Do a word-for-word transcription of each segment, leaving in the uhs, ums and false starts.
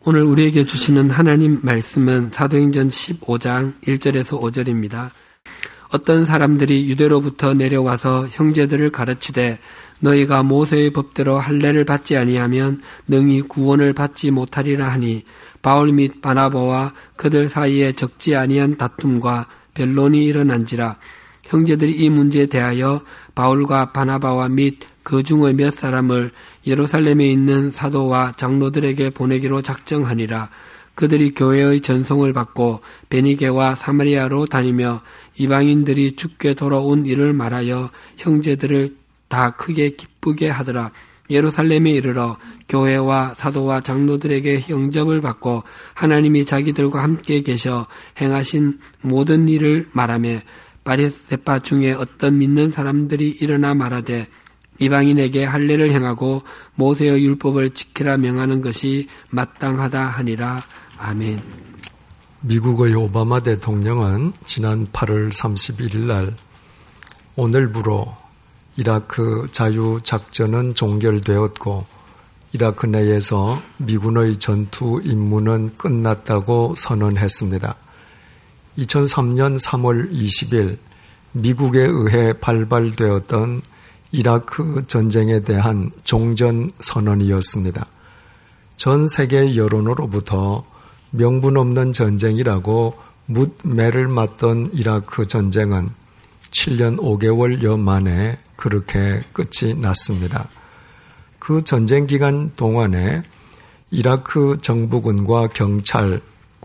오늘 우리에게 주시는 하나님 말씀은 사도행전 십오 장 일 절에서 오 절입니다. 어떤 사람들이 유대로부터 내려와서 형제들을 가르치되 너희가 모세의 법대로 할례를 받지 아니하면 능히 구원을 받지 못하리라 하니 바울 및 바나바와 그들 사이에 적지 아니한 다툼과 변론이 일어난지라. 형제들이 이 문제에 대하여 바울과 바나바와 및 그 중의 몇 사람을 예루살렘에 있는 사도와 장로들에게 보내기로 작정하니라. 그들이 교회의 전송을 받고 베니게와 사마리아로 다니며 이방인들이 주께 돌아온 일을 말하여 형제들을 다 크게 기쁘게 하더라. 예루살렘에 이르러 교회와 사도와 장로들에게 영접을 받고 하나님이 자기들과 함께 계셔 행하신 모든 일을 말하며 바리새파 중에 어떤 믿는 사람들이 일어나 말하되 이방인에게 할례를 행하고 모세의 율법을 지키라 명하는 것이 마땅하다 하니라. 아멘. 미국의 오바마 대통령은 지난 팔월 삼십일일 날 오늘부로 이라크 자유작전은 종결되었고 이라크 내에서 미군의 전투 임무는 끝났다고 선언했습니다. 이천삼 년 삼월 이십일 미국에 의해 발발되었던 이라크 전쟁에 대한 종전 선언이었습니다. 전 세계 여론으로부터 명분 없는 전쟁이라고 묻매를 맞던 이라크 전쟁은 칠 년 오 개월여 만에 그렇게 끝이 났습니다. 그 전쟁 기간 동안에 이라크 정부군과 경찰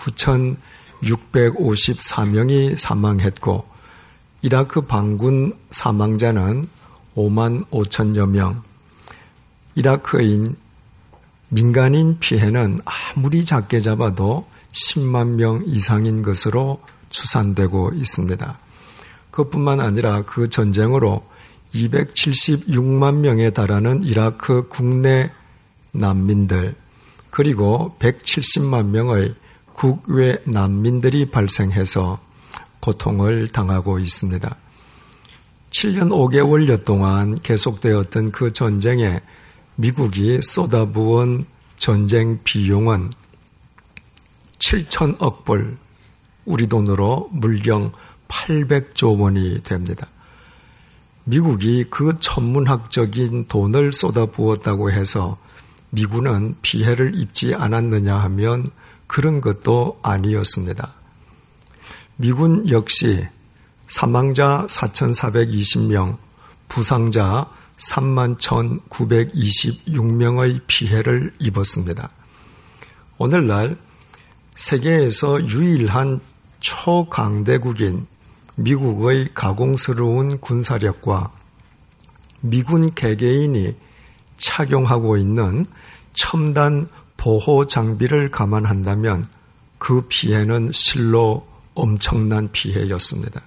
구천육백오십사 명이 사망했고 이라크 반군 사망자는 오만 오천여 명, 이라크인 민간인 피해는 아무리 작게 잡아도 십만 명 이상인 것으로 추산되고 있습니다. 그것뿐만 아니라 그 전쟁으로 이백칠십육만 명에 달하는 이라크 국내 난민들 그리고 백칠십만 명의 국외 난민들이 발생해서 고통을 당하고 있습니다. 칠 년 오 개월여 동안 계속되었던 그 전쟁에 미국이 쏟아부은 전쟁 비용은 칠천억 불, 우리 돈으로 물경 팔백조 원이 됩니다. 미국이 그 천문학적인 돈을 쏟아부었다고 해서 미군은 피해를 입지 않았느냐 하면 그런 것도 아니었습니다. 미군 역시 사망자 사천사백이십 명, 부상자 삼만 천구백이십육 명의 피해를 입었습니다. 오늘날 세계에서 유일한 초강대국인 미국의 가공스러운 군사력과 미군 개개인이 착용하고 있는 첨단 보호 장비를 감안한다면 그 피해는 실로 엄청난 피해였습니다.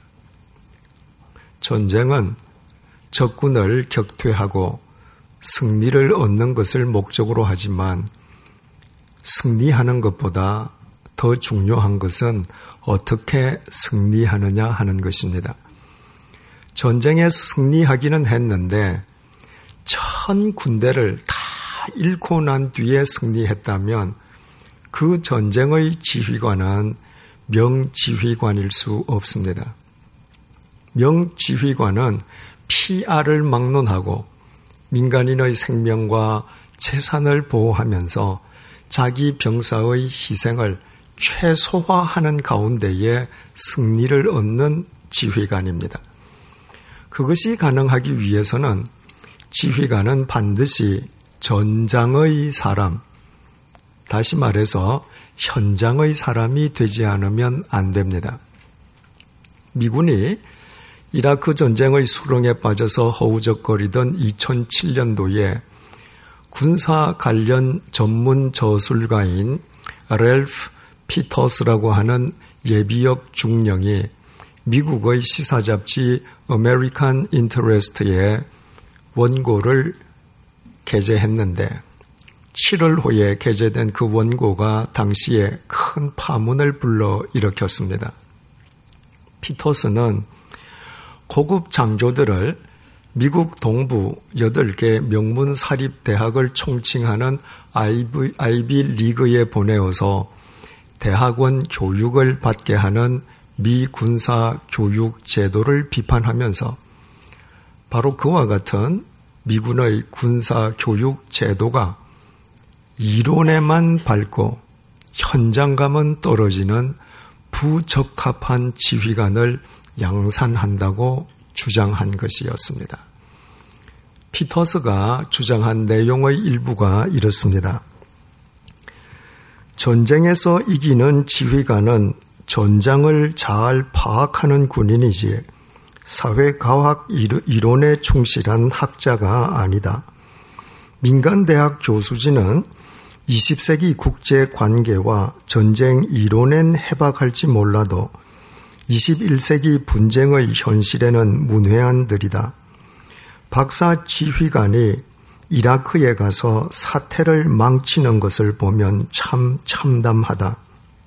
전쟁은 적군을 격퇴하고 승리를 얻는 것을 목적으로 하지만 승리하는 것보다 더 중요한 것은 어떻게 승리하느냐 하는 것입니다. 전쟁에 승리하기는 했는데 천 군대를 다 잃고 난 뒤에 승리했다면 그 전쟁의 지휘관은 명지휘관일 수 없습니다. 명지휘관은 피알을 막론하고 민간인의 생명과 재산을 보호하면서 자기 병사의 희생을 최소화하는 가운데에 승리를 얻는 지휘관입니다. 그것이 가능하기 위해서는 지휘관은 반드시 전장의 사람, 다시 말해서 현장의 사람이 되지 않으면 안 됩니다. 미군이 이라크 전쟁의 수렁에 빠져서 허우적거리던 이천칠 년도에 군사 관련 전문 저술가인 랠프 피터스라고 하는 예비역 중령이 미국의 시사잡지 아메리칸 인터레스트에 원고를 게재했는데 칠월 후에 게재된 그 원고가 당시에 큰 파문을 불러일으켰습니다. 피터스는 고급 장교들을 미국 동부 여덟 개 명문 사립 대학을 총칭하는 아이비, 아이비 리그에 보내어서 대학원 교육을 받게 하는 미 군사 교육 제도를 비판하면서 바로 그와 같은 미군의 군사 교육 제도가 이론에만 밝고 현장감은 떨어지는 부적합한 지휘관을 양산한다고 주장한 것이었습니다. 피터스가 주장한 내용의 일부가 이렇습니다. 전쟁에서 이기는 지휘관은 전장을 잘 파악하는 군인이지 사회과학 이론에 충실한 학자가 아니다. 민간대학 교수진은 이십 세기 국제관계와 전쟁 이론엔 해박할지 몰라도 이십일 세기 분쟁의 현실에는 문외한들이다. 박사 지휘관이 이라크에 가서 사태를 망치는 것을 보면 참 참담하다.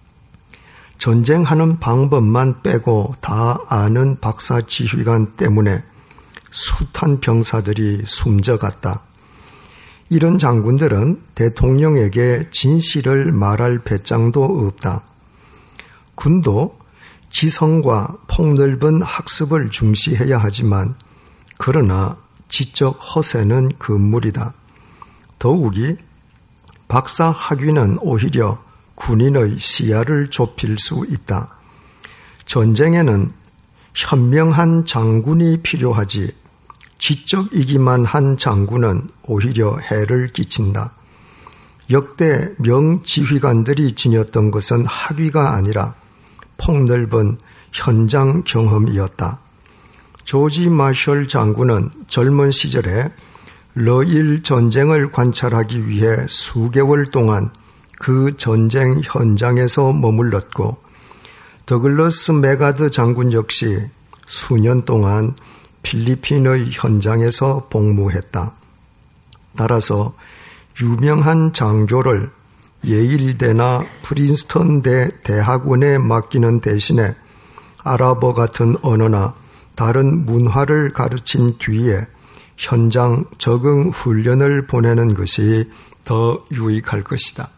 전쟁하는 방법만 빼고 다 아는 박사 지휘관 때문에 숱한 병사들이 숨져갔다. 이런 장군들은 대통령에게 진실을 말할 배짱도 없다. 군도 지성과 폭넓은 학습을 중시해야 하지만 그러나 지적 허세는 금물이다. 더욱이 박사 학위는 오히려 군인의 시야를 좁힐 수 있다. 전쟁에는 현명한 장군이 필요하지 지적이기만 한 장군은 오히려 해를 끼친다. 역대 명지휘관들이 지녔던 것은 학위가 아니라 폭넓은 현장 경험이었다. 조지 마셜 장군은 젊은 시절에 러일 전쟁을 관찰하기 위해 수개월 동안 그 전쟁 현장에서 머물렀고 더글러스 메가드 장군 역시 수년 동안 필리핀의 현장에서 복무했다. 따라서 유명한 장교를 예일대나 프린스턴대 대학원에 맡기는 대신에 아랍어 같은 언어나 다른 문화를 가르친 뒤에 현장 적응 훈련을 보내는 것이 더 유익할 것이다.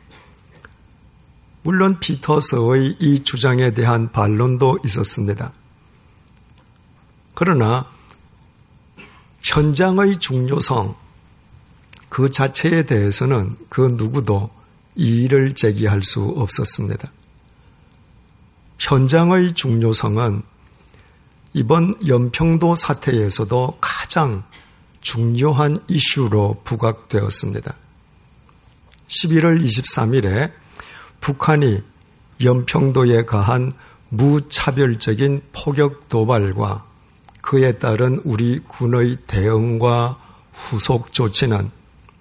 물론 피터스의 이 주장에 대한 반론도 있었습니다. 그러나 현장의 중요성 그 자체에 대해서는 그 누구도 이의를 제기할 수 없었습니다. 현장의 중요성은 이번 연평도 사태에서도 가장 중요한 이슈로 부각되었습니다. 십일월 이십삼일에 북한이 연평도에 가한 무차별적인 포격 도발과 그에 따른 우리 군의 대응과 후속 조치는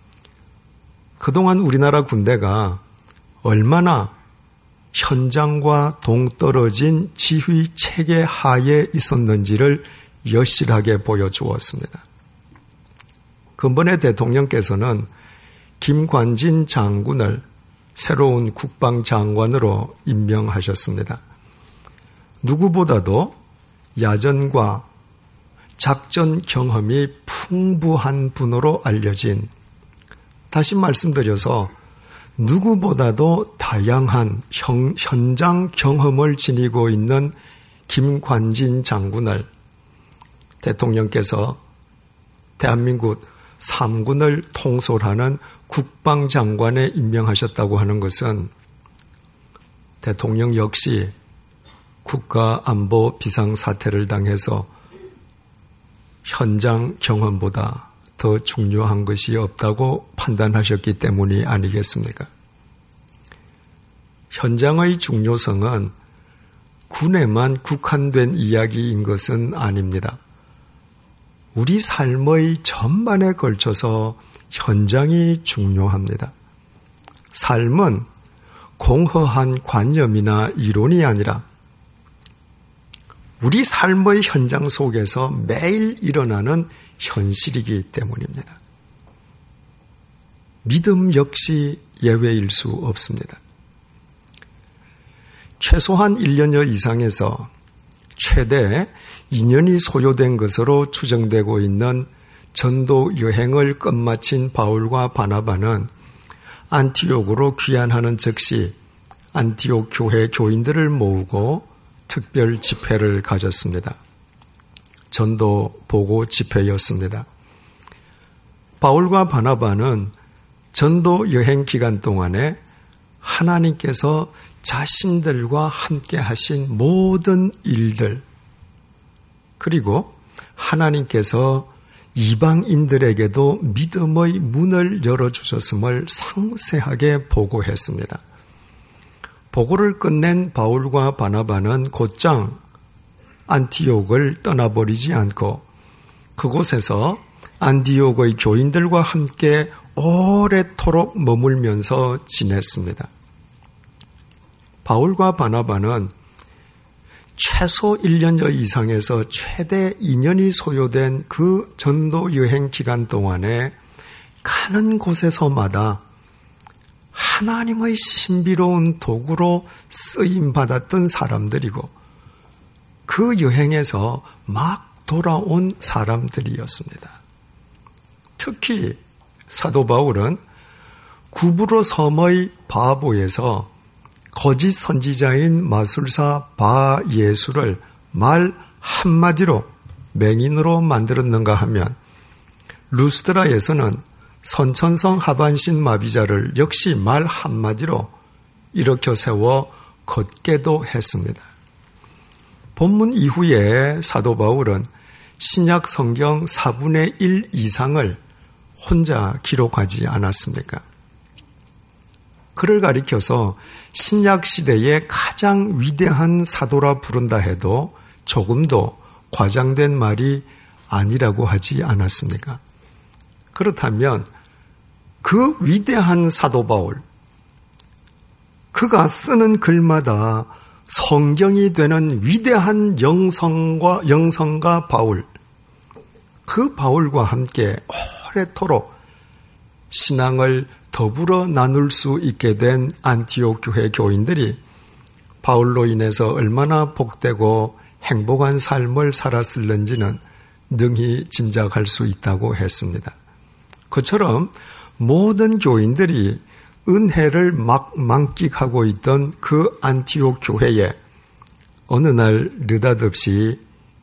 그동안 우리나라 군대가 얼마나 현장과 동떨어진 지휘 체계 하에 있었는지를 여실하게 보여주었습니다. 근본에 대통령께서는 김관진 장군을 새로운 국방장관으로 임명하셨습니다. 누구보다도 야전과 작전 경험이 풍부한 분으로 알려진, 다시 말씀드려서 누구보다도 다양한 형, 현장 경험을 지니고 있는 김관진 장군을 대통령께서 대한민국 삼군을 통솔하는 국방장관에 임명하셨다고 하는 것은 대통령 역시 국가안보 비상사태를 당해서 현장 경험보다 더 중요한 것이 없다고 판단하셨기 때문이 아니겠습니까? 현장의 중요성은 군에만 국한된 이야기인 것은 아닙니다. 우리 삶의 전반에 걸쳐서 현장이 중요합니다. 삶은 공허한 관념이나 이론이 아니라 우리 삶의 현장 속에서 매일 일어나는 현실이기 때문입니다. 믿음 역시 예외일 수 없습니다. 최소한 일 년여 이상에서 최대 이 년이 소요된 것으로 추정되고 있는 전도 여행을 끝마친 바울과 바나바는 안티옥으로 귀환하는 즉시 안티옥 교회 교인들을 모으고 특별 집회를 가졌습니다. 전도 보고 집회였습니다. 바울과 바나바는 전도 여행 기간 동안에 하나님께서 자신들과 함께 하신 모든 일들, 그리고 하나님께서 이방인들에게도 믿음의 문을 열어주셨음을 상세하게 보고했습니다. 보고를 끝낸 바울과 바나바는 곧장 안티옥을 떠나버리지 않고 그곳에서 안티옥의 교인들과 함께 오래도록 머물면서 지냈습니다. 바울과 바나바는 최소 일 년여 이상에서 최대 이 년이 소요된 그 전도 여행 기간 동안에 가는 곳에서마다 하나님의 신비로운 도구로 쓰임받았던 사람들이고 그 여행에서 막 돌아온 사람들이었습니다. 특히 사도 바울은 구브로 섬의 바보에서 거짓 선지자인 마술사 바 예수를 말 한마디로 맹인으로 만들었는가 하면 루스드라에서는 선천성 하반신 마비자를 역시 말 한마디로 일으켜 세워 걷게도 했습니다. 본문 이후에 사도 바울은 신약 성경 사분의 일 이상을 혼자 기록하지 않았습니까? 그를 가리켜서 신약 시대의 가장 위대한 사도라 부른다 해도 조금도 과장된 말이 아니라고 하지 않았습니까? 그렇다면 그 위대한 사도 바울, 그가 쓰는 글마다 성경이 되는 위대한 영성과, 영성가 바울, 그 바울과 함께 오래도록 신앙을 더불어 나눌 수 있게 된 안티옥 교회 교인들이 바울로 인해서 얼마나 복되고 행복한 삶을 살았을는지는 능히 짐작할 수 있다고 했습니다. 그처럼 모든 교인들이 은혜를 막 만끽하고 있던 그 안티옥 교회에 어느 날 느닷없이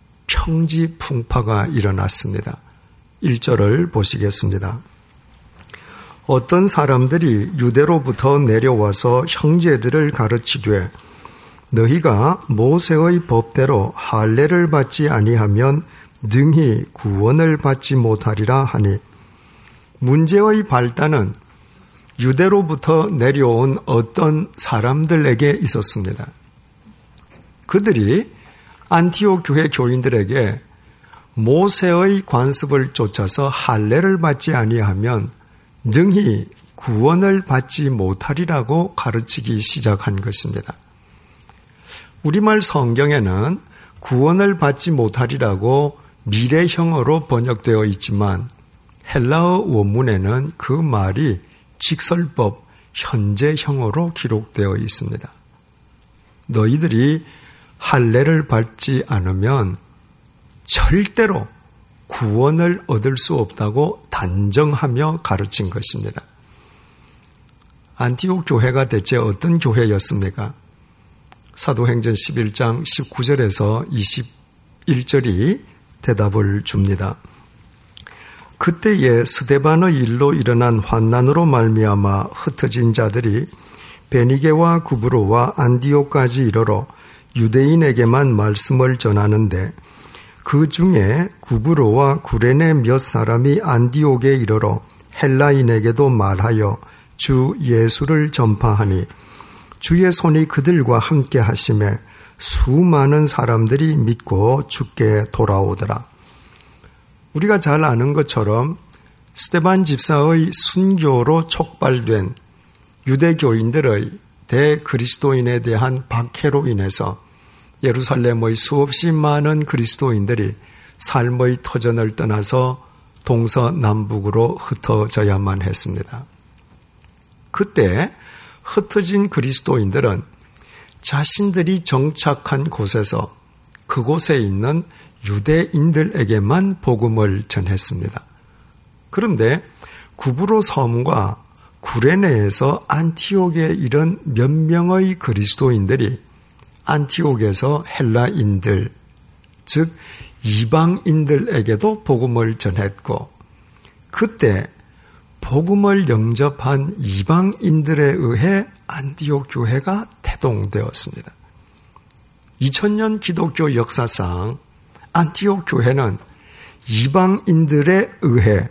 평지풍파가 일어났습니다. 일 절을 보시겠습니다. 어떤 사람들이 유대로부터 내려와서 형제들을 가르치되 너희가 모세의 법대로 할례를 받지 아니하면 능히 구원을 받지 못하리라 하니, 문제의 발단은 유대로부터 내려온 어떤 사람들에게 있었습니다. 그들이 안티옥 교회 교인들에게 모세의 관습을 쫓아서 할례를 받지 아니하면 능히 구원을 받지 못하리라고 가르치기 시작한 것입니다. 우리말 성경에는 구원을 받지 못하리라고 미래형어로 번역되어 있지만 헬라어 원문에는 그 말이 직설법 현재형어로 기록되어 있습니다. 너희들이 할례를 받지 않으면 절대로 구원을 얻을 수 없다고 단정하며 가르친 것입니다. 안티옥 교회가 대체 어떤 교회였습니까? 사도행전 십일 장 십구 절에서 이십일 절이 대답을 줍니다. 그때에 스데반의 일로 일어난 환난으로 말미암아 흩어진 자들이 베니게와 구브로와 안디옥까지 이르러 유대인에게만 말씀을 전하는데, 그 중에 구브로와 구레네 몇 사람이 안디옥에 이르러 헬라인에게도 말하여 주 예수를 전파하니 주의 손이 그들과 함께 하심에 수많은 사람들이 믿고 주께 돌아오더라. 우리가 잘 아는 것처럼 스데반 집사의 순교로 촉발된 유대교인들의 대그리스도인에 대한 박해로 인해서 예루살렘의 수없이 많은 그리스도인들이 삶의 터전을 떠나서 동서남북으로 흩어져야만 했습니다. 그때 흩어진 그리스도인들은 자신들이 정착한 곳에서 그곳에 있는 유대인들에게만 복음을 전했습니다. 그런데 구브로 섬과 구레네에서 안티옥에 이른 몇 명의 그리스도인들이 안티옥에서 헬라인들, 즉 이방인들에게도 복음을 전했고, 그때 복음을 영접한 이방인들에 의해 안티옥 교회가 태동되었습니다. 이천 년 기독교 역사상 안티옥 교회는 이방인들에 의해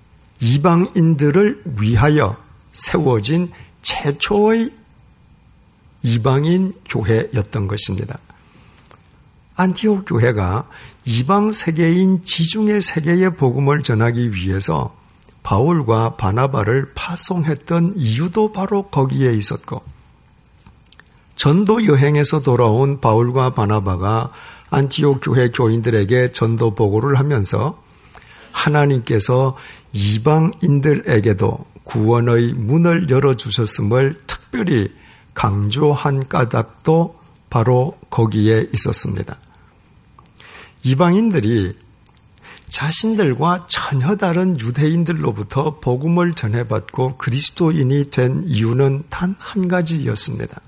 이방인들을 위하여 세워진 최초의 이방인 교회였던 것입니다. 안티옥 교회가 이방 세계인 지중해 세계의 복음을 전하기 위해서 바울과 바나바를 파송했던 이유도 바로 거기에 있었고, 전도 여행에서 돌아온 바울과 바나바가 안티옥 교회 교인들에게 전도 보고를 하면서 하나님께서 이방인들에게도 구원의 문을 열어주셨음을 특별히 강조한 까닭도 바로 거기에 있었습니다. 이방인들이 자신들과 전혀 다른 유대인들로부터 복음을 전해받고 그리스도인이 된 이유는 단 한 가지였습니다.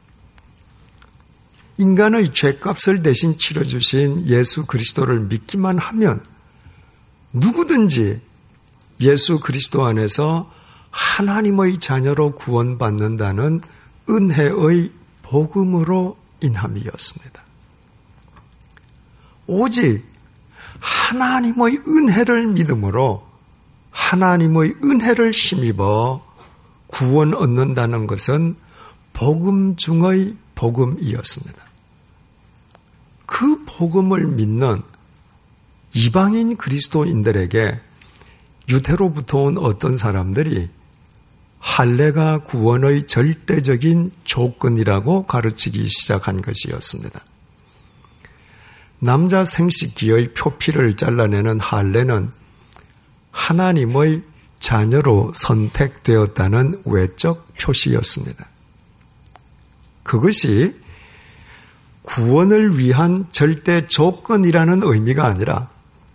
인간의 죄값을 대신 치러주신 예수 그리스도를 믿기만 하면 누구든지 예수 그리스도 안에서 하나님의 자녀로 구원받는다는 은혜의 복음으로 인함이었습니다. 오직 하나님의 은혜를 믿음으로 하나님의 은혜를 힘입어 구원 얻는다는 것은 복음 중의 복음이었습니다. 그 복음을 믿는 이방인 그리스도인들에게 유대로부터 온 어떤 사람들이 할례가 구원의 절대적인 조건이라고 가르치기 시작한 것이었습니다. 남자 생식기의 표피를 잘라내는 할례는 하나님의 자녀로 선택되었다는 외적 표시였습니다. 그것이 구원을 위한 절대 조건이라는 의미가 아니라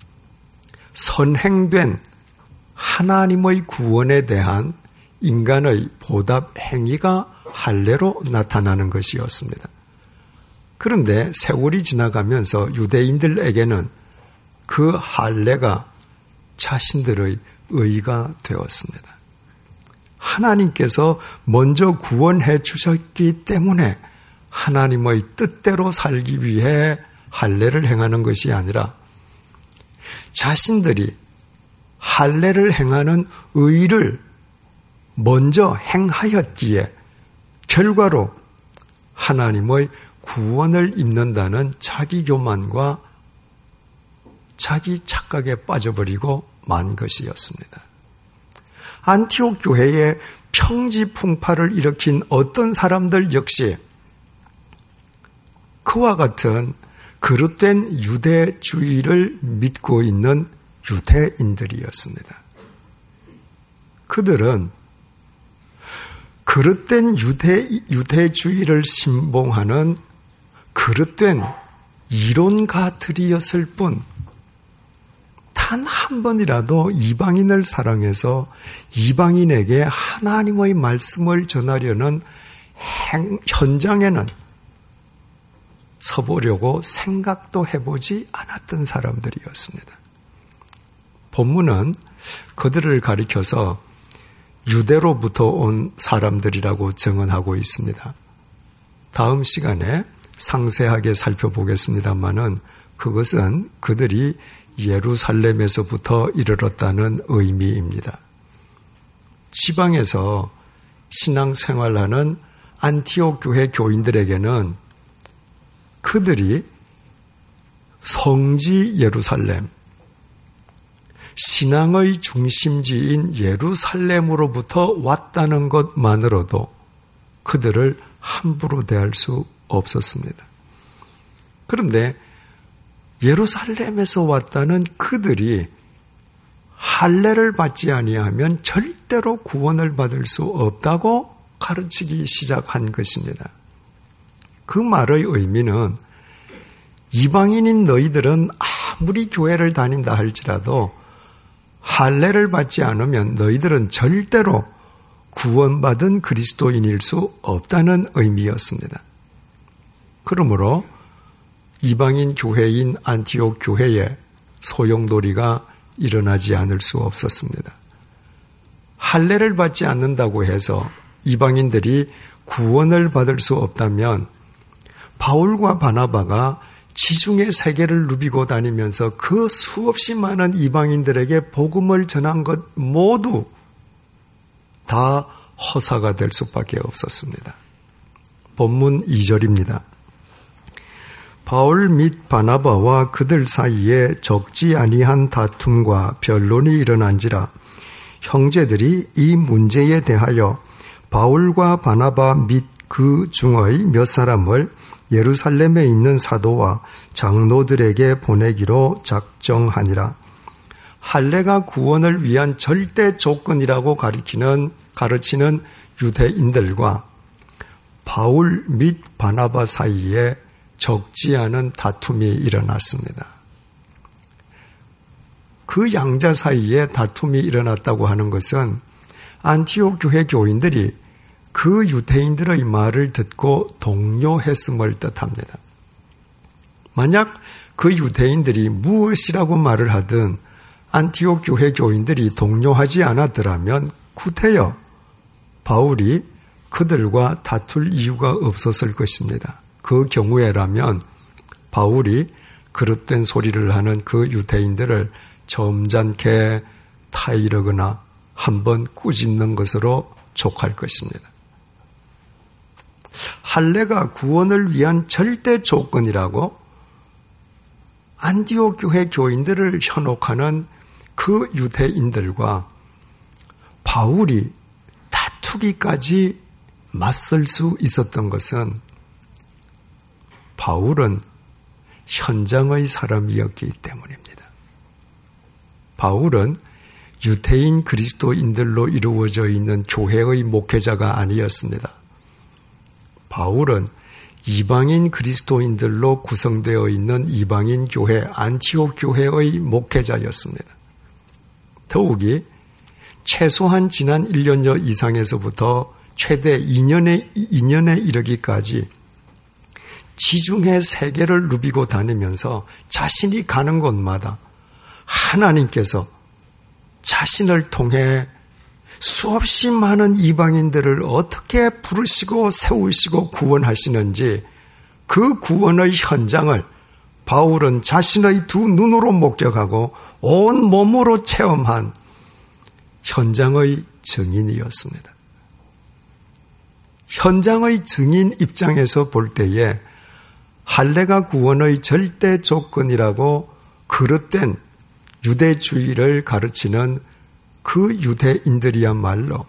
선행된 하나님의 구원에 대한 인간의 보답 행위가 할례로 나타나는 것이었습니다. 그런데 세월이 지나가면서 유대인들에게는 그 할례가 자신들의 의가 되었습니다. 하나님께서 먼저 구원해 주셨기 때문에 하나님의 뜻대로 살기 위해 할례를 행하는 것이 아니라 자신들이 할례를 행하는 의를 먼저 행하였기에 결과로 하나님의 구원을 입는다는 자기 교만과 자기 착각에 빠져버리고 만 것이었습니다. 안티옥 교회에 평지풍파를 일으킨 어떤 사람들 역시 그와 같은 그릇된 유대주의를 믿고 있는 유대인들이었습니다. 그들은 그릇된 유대, 유대주의를 신봉하는 그릇된 이론가들이었을 뿐 단 한 번이라도 이방인을 사랑해서 이방인에게 하나님의 말씀을 전하려는 행, 현장에는 서보려고 생각도 해보지 않았던 사람들이었습니다. 본문은 그들을 가리켜서 유대로부터 온 사람들이라고 증언하고 있습니다. 다음 시간에 상세하게 살펴보겠습니다만은 그것은 그들이 예루살렘에서부터 이르렀다는 의미입니다. 지방에서 신앙생활하는 안티옥 교회 교인들에게는 그들이 성지 예루살렘, 신앙의 중심지인 예루살렘으로부터 왔다는 것만으로도 그들을 함부로 대할 수 없었습니다. 그런데 예루살렘에서 왔다는 그들이 할례를 받지 아니하면 절대로 구원을 받을 수 없다고 가르치기 시작한 것입니다. 그 말의 의미는 이방인인 너희들은 아무리 교회를 다닌다 할지라도 할례를 받지 않으면 너희들은 절대로 구원받은 그리스도인일 수 없다는 의미였습니다. 그러므로 이방인 교회인 안티옥 교회에 소용돌이가 일어나지 않을 수 없었습니다. 할례를 받지 않는다고 해서 이방인들이 구원을 받을 수 없다면 바울과 바나바가 지중해 세계를 누비고 다니면서 그 수없이 많은 이방인들에게 복음을 전한 것 모두 다 허사가 될 수밖에 없었습니다. 본문 이 절입니다. 바울 및 바나바와 그들 사이에 적지 아니한 다툼과 변론이 일어난지라 형제들이 이 문제에 대하여 바울과 바나바 및 그 중의 몇 사람을 예루살렘에 있는 사도와 장로들에게 보내기로 작정하니라. 할례가 구원을 위한 절대 조건이라고 가리키는, 가르치는 유대인들과 바울 및 바나바 사이에 적지 않은 다툼이 일어났습니다. 그 양자 사이에 다툼이 일어났다고 하는 것은 안티옥 교회 교인들이 그 유대인들의 말을 듣고 동요했음을 뜻합니다. 만약 그 유대인들이 무엇이라고 말을 하든 안티옥 교회 교인들이 동요하지 않았더라면 구태여 바울이 그들과 다툴 이유가 없었을 것입니다. 그 경우에라면 바울이 그릇된 소리를 하는 그 유대인들을 점잖게 타이르거나 한번 꾸짖는 것으로 족할 것입니다. 할례가 구원을 위한 절대 조건이라고 안디옥 교회 교인들을 현혹하는 그 유대인들과 바울이 다투기까지 맞설 수 있었던 것은 바울은 현장의 사람이었기 때문입니다. 바울은 유대인 그리스도인들로 이루어져 있는 교회의 목회자가 아니었습니다. 바울은 이방인 그리스도인들로 구성되어 있는 이방인 교회 안티옥 교회의 목회자였습니다. 더욱이 최소한 지난 일 년여 이상에서부터 최대 이 년에, 이 년에 이르기까지 지중해 세계를 누비고 다니면서 자신이 가는 곳마다 하나님께서 자신을 통해 수없이 많은 이방인들을 어떻게 부르시고 세우시고 구원하시는지 그 구원의 현장을 바울은 자신의 두 눈으로 목격하고 온 몸으로 체험한 현장의 증인이었습니다. 현장의 증인 입장에서 볼 때에 할례가 구원의 절대 조건이라고 그릇된 유대주의를 가르치는 그 유대인들이야말로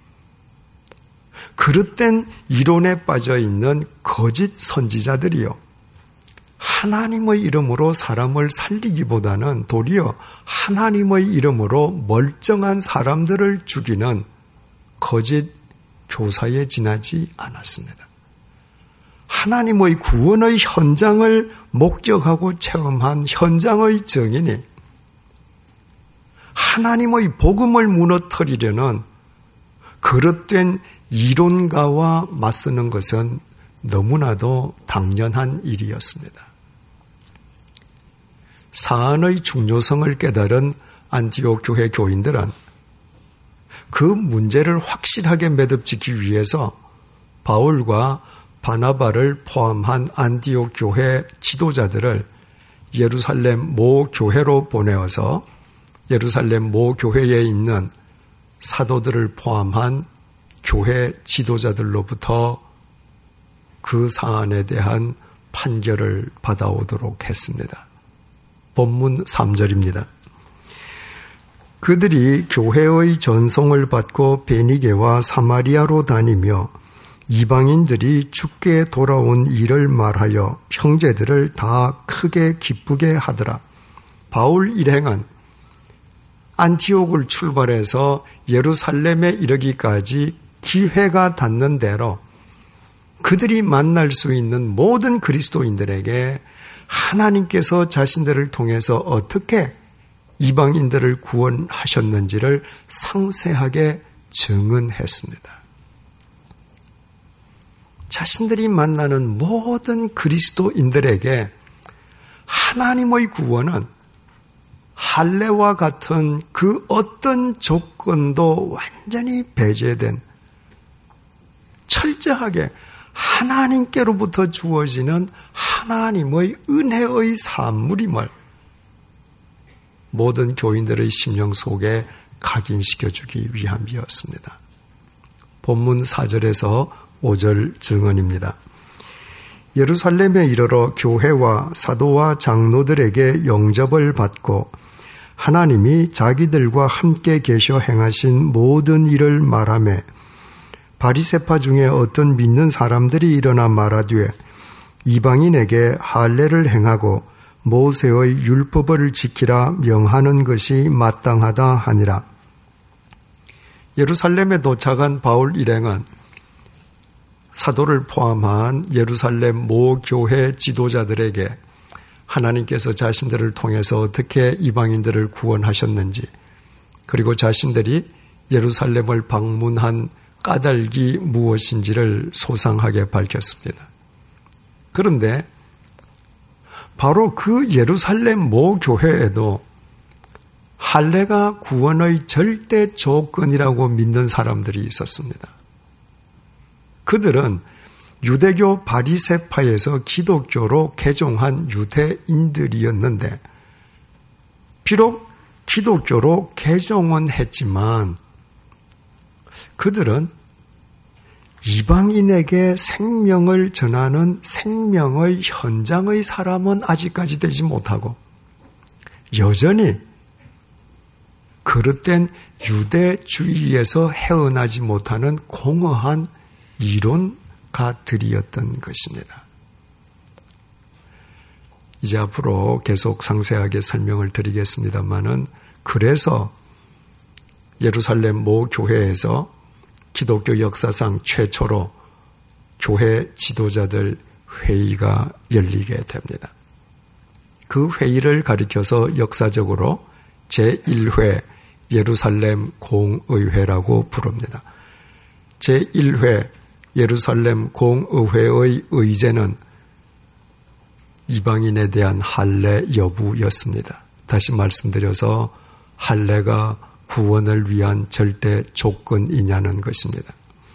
그릇된 이론에 빠져있는 거짓 선지자들이요. 하나님의 이름으로 사람을 살리기보다는 도리어 하나님의 이름으로 멀쩡한 사람들을 죽이는 거짓 교사에 지나지 않았습니다. 하나님의 구원의 현장을 목격하고 체험한 현장의 증인이 하나님의 복음을 무너뜨리려는 그릇된 이론가와 맞서는 것은 너무나도 당연한 일이었습니다. 사안의 중요성을 깨달은 안티옥 교회 교인들은 그 문제를 확실하게 매듭짓기 위해서 바울과 바나바를 포함한 안티옥 교회 지도자들을 예루살렘 모 교회로 보내어서 예루살렘 모 교회에 있는 사도들을 포함한 교회 지도자들로부터 그 사안에 대한 판결을 받아오도록 했습니다. 본문 삼 절입니다. 그들이 교회의 전송을 받고 베니게와 사마리아로 다니며 이방인들이 죽게 돌아온 일을 말하여 형제들을 다 크게 기쁘게 하더라. 바울 일행은 안티옥을 출발해서 예루살렘에 이르기까지 기회가 닿는 대로 그들이 만날 수 있는 모든 그리스도인들에게 하나님께서 자신들을 통해서 어떻게 이방인들을 구원하셨는지를 상세하게 증언했습니다. 자신들이 만나는 모든 그리스도인들에게 하나님의 구원은 할례와 같은 그 어떤 조건도 완전히 배제된 철저하게 하나님께로부터 주어지는 하나님의 은혜의 산물임을 모든 교인들의 심령 속에 각인시켜주기 위함이었습니다. 본문 사 절에서 오 절 증언입니다. 예루살렘에 이르러 교회와 사도와 장로들에게 영접을 받고 하나님이 자기들과 함께 계셔 행하신 모든 일을 말하며 바리새파 중에 어떤 믿는 사람들이 일어나 말하되 이방인에게 할례를 행하고 모세의 율법을 지키라 명하는 것이 마땅하다 하니라. 예루살렘에 도착한 바울 일행은 사도를 포함한 예루살렘 모 교회 지도자들에게 하나님께서 자신들을 통해서 어떻게 이방인들을 구원하셨는지, 그리고 자신들이 예루살렘을 방문한 까닭이 무엇인지를 소상하게 밝혔습니다. 그런데 바로 그 예루살렘 모 교회에도 할례가 구원의 절대 조건이라고 믿는 사람들이 있었습니다. 그들은 유대교 바리새파에서 기독교로 개종한 유대인들이었는데 비록 기독교로 개종은 했지만 그들은 이방인에게 생명을 전하는 생명의 현장의 사람은 아직까지 되지 못하고 여전히 그릇된 유대주의에서 헤어나지 못하는 공허한 이론가들이었던 것입니다. 이제 앞으로 계속 상세하게 설명을 드리겠습니다만은 그래서 예루살렘 모 교회에서 기독교 역사상 최초로 교회 지도자들 회의가 열리게 됩니다. 그 회의를 가리켜서 역사적으로 제일 회 예루살렘 공의회라고 부릅니다. 제일 회 예루살렘 공의회의 의제는 이방인에 대한 할례 여부였습니다. 다시 말씀드려서 할례가 구원을 위한 절대 조건이냐는 것입니다.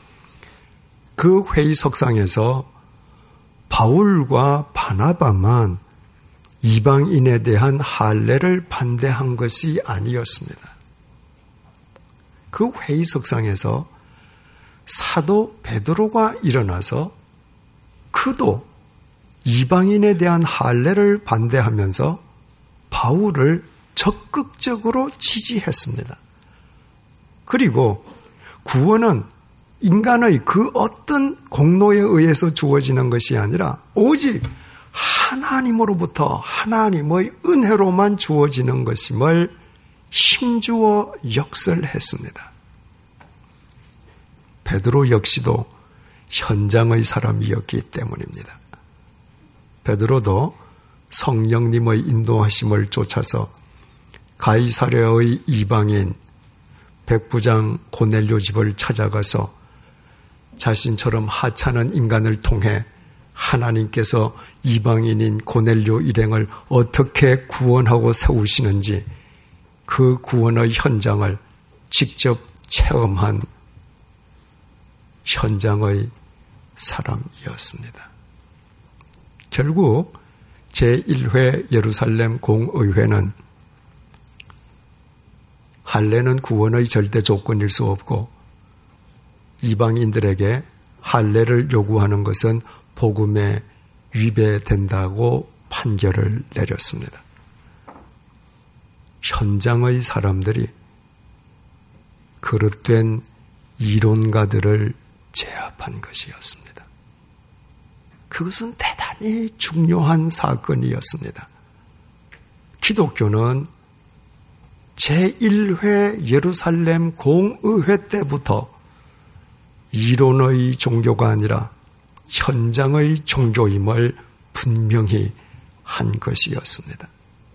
그 회의석상에서 바울과 바나바만 이방인에 대한 할례를 반대한 것이 아니었습니다. 그 회의석상에서 사도 베드로가 일어나서 그도 이방인에 대한 할례를 반대하면서 바울을 적극적으로 지지했습니다. 그리고 구원은 인간의 그 어떤 공로에 의해서 주어지는 것이 아니라 오직 하나님으로부터 하나님의 은혜로만 주어지는 것임을 힘주어 역설했습니다. 베드로 역시도 현장의 사람이었기 때문입니다. 베드로도 성령님의 인도하심을 쫓아서 가이사랴의 이방인 백부장 고넬료 집을 찾아가서 자신처럼 하찮은 인간을 통해 하나님께서 이방인인 고넬료 일행을 어떻게 구원하고 세우시는지 그 구원의 현장을 직접 체험한 현장의 사람이었습니다. 결국 제일 회 예루살렘 공의회는 할례는 구원의 절대 조건일 수 없고 이방인들에게 할례를 요구하는 것은 복음에 위배된다고 판결을 내렸습니다. 현장의 사람들이 그릇된 이론가들을 제압한 것이었습니다. 그것은 대단히 중요한 사건이었습니다. 기독교는 제일 회 예루살렘 공의회 때부터 이론의 종교가 아니라 현장의 종교임을 분명히 한 것이었습니다.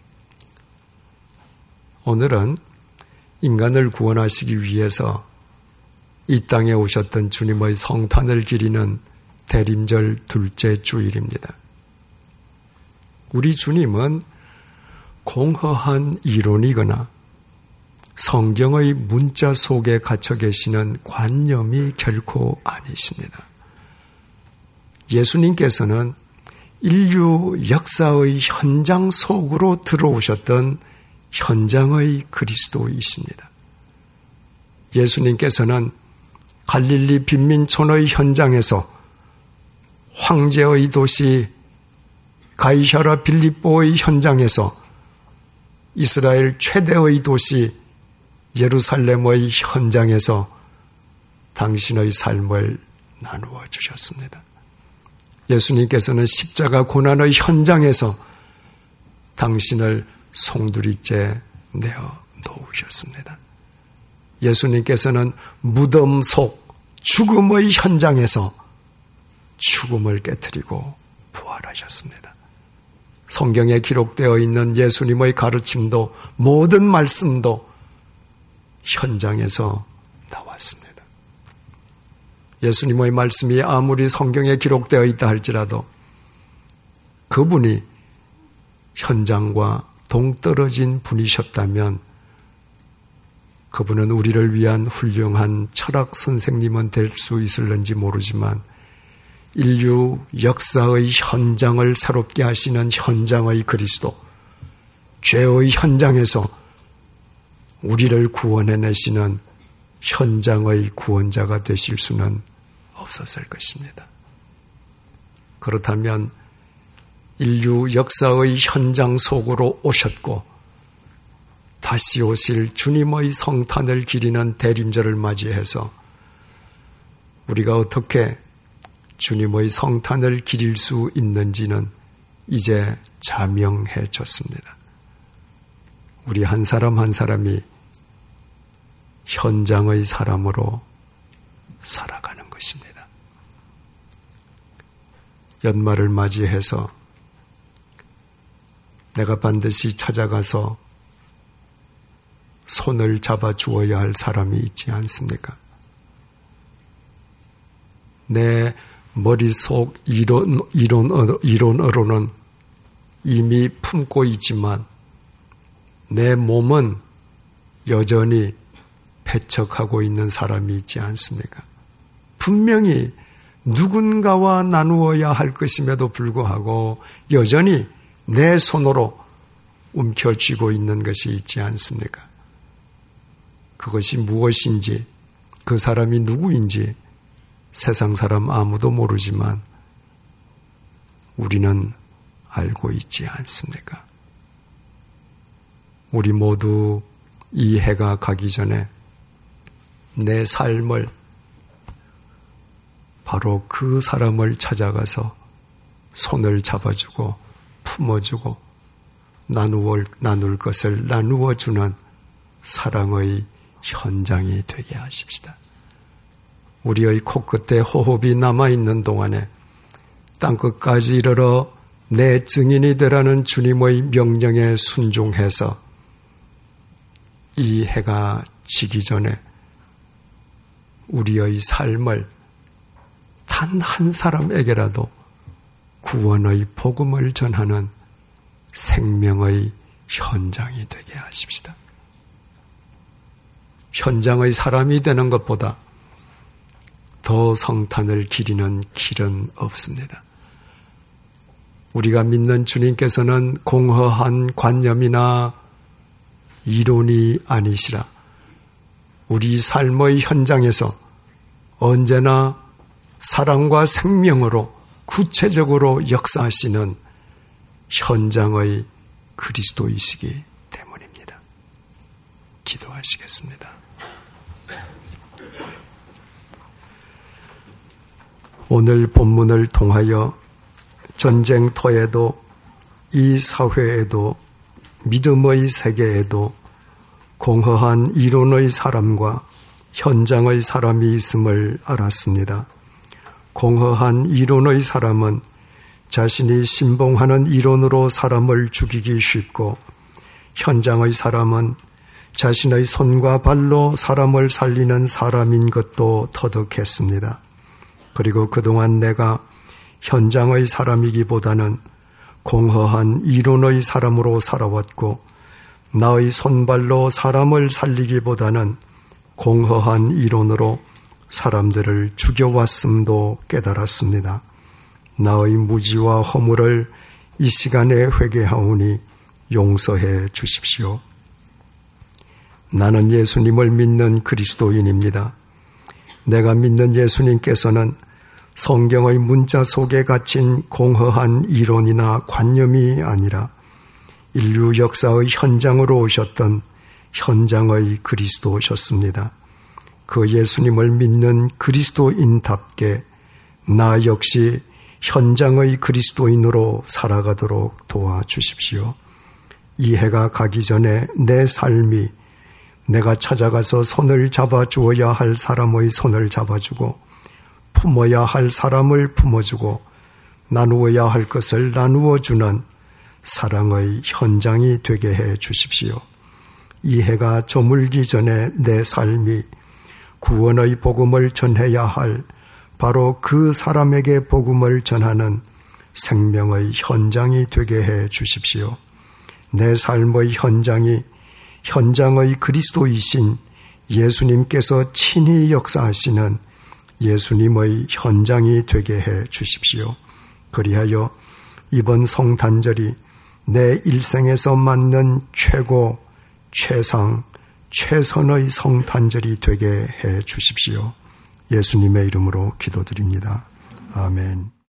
오늘은 인간을 구원하시기 위해서 이 땅에 오셨던 주님의 성탄을 기리는 대림절 둘째 주일입니다. 우리 주님은 공허한 이론이거나 성경의 문자 속에 갇혀 계시는 관념이 결코 아니십니다. 예수님께서는 인류 역사의 현장 속으로 들어오셨던 현장의 그리스도이십니다. 예수님께서는 갈릴리 빈민촌의 현장에서 황제의 도시 가이사랴 빌립보의 현장에서 이스라엘 최대의 도시 예루살렘의 현장에서 당신의 삶을 나누어 주셨습니다. 예수님께서는 십자가 고난의 현장에서 당신을 송두리째 내어 놓으셨습니다. 예수님께서는 무덤 속 죽음의 현장에서 죽음을 깨트리고 부활하셨습니다. 성경에 기록되어 있는 예수님의 가르침도 모든 말씀도 현장에서 나왔습니다. 예수님의 말씀이 아무리 성경에 기록되어 있다 할지라도 그분이 현장과 동떨어진 분이셨다면 그분은 우리를 위한 훌륭한 철학 선생님은 될 수 있을는지 모르지만 인류 역사의 현장을 새롭게 하시는 현장의 그리스도, 죄의 현장에서 우리를 구원해내시는 현장의 구원자가 되실 수는 없었을 것입니다. 그렇다면 인류 역사의 현장 속으로 오셨고 다시 오실 주님의 성탄을 기리는 대림절을 맞이해서 우리가 어떻게 주님의 성탄을 기릴 수 있는지는 이제 자명해졌습니다. 우리 한 사람 한 사람이 현장의 사람으로 살아가는 것입니다. 연말을 맞이해서 내가 반드시 찾아가서 손을 잡아 주어야 할 사람이 있지 않습니까? 내 머릿속 이론, 이론, 이론으로는 이미 품고 있지만 내 몸은 여전히 배척하고 있는 사람이 있지 않습니까? 분명히 누군가와 나누어야 할 것임에도 불구하고 여전히 내 손으로 움켜쥐고 있는 것이 있지 않습니까? 그것이 무엇인지, 그 사람이 누구인지 세상 사람 아무도 모르지만 우리는 알고 있지 않습니까? 우리 모두 이 해가 가기 전에 내 삶을 바로 그 사람을 찾아가서 손을 잡아주고 품어주고 나누어, 나눌 것을 나누어 주는 사랑의 현장이 되게 하십시다. 우리의 코끝에 호흡이 남아있는 동안에 땅끝까지 이르러 내 증인이 되라는 주님의 명령에 순종해서 이 해가 지기 전에 우리의 삶을 단 한 사람에게라도 구원의 복음을 전하는 생명의 현장이 되게 하십시다. 현장의 사람이 되는 것보다 더 성탄을 기리는 길은 없습니다. 우리가 믿는 주님께서는 공허한 관념이나 이론이 아니시라 우리 삶의 현장에서 언제나 사랑과 생명으로 구체적으로 역사하시는 현장의 그리스도이시기 때문입니다. 기도하시겠습니다. 오늘 본문을 통하여 전쟁터에도 이 사회에도 믿음의 세계에도 공허한 이론의 사람과 현장의 사람이 있음을 알았습니다. 공허한 이론의 사람은 자신이 신봉하는 이론으로 사람을 죽이기 쉽고 현장의 사람은 자신의 손과 발로 사람을 살리는 사람인 것도 터득했습니다. 그리고 그동안 내가 현장의 사람이기보다는 공허한 이론의 사람으로 살아왔고 나의 손발로 사람을 살리기보다는 공허한 이론으로 사람들을 죽여왔음도 깨달았습니다. 나의 무지와 허물을 이 시간에 회개하오니 용서해 주십시오. 나는 예수님을 믿는 그리스도인입니다. 내가 믿는 예수님께서는 성경의 문자 속에 갇힌 공허한 이론이나 관념이 아니라 인류 역사의 현장으로 오셨던 현장의 그리스도셨습니다. 그 예수님을 믿는 그리스도인답게 나 역시 현장의 그리스도인으로 살아가도록 도와주십시오. 이 해가 가기 전에 내 삶이 내가 찾아가서 손을 잡아주어야 할 사람의 손을 잡아주고 품어야 할 사람을 품어주고 나누어야 할 것을 나누어주는 사랑의 현장이 되게 해 주십시오. 이 해가 저물기 전에 내 삶이 구원의 복음을 전해야 할 바로 그 사람에게 복음을 전하는 생명의 현장이 되게 해 주십시오. 내 삶의 현장이 현장의 그리스도이신 예수님께서 친히 역사하시는 예수님의 현장이 되게 해 주십시오. 그리하여 이번 성탄절이 내 일생에서 맞는 최고, 최상, 최선의 성탄절이 되게 해 주십시오. 예수님의 이름으로 기도드립니다. 아멘.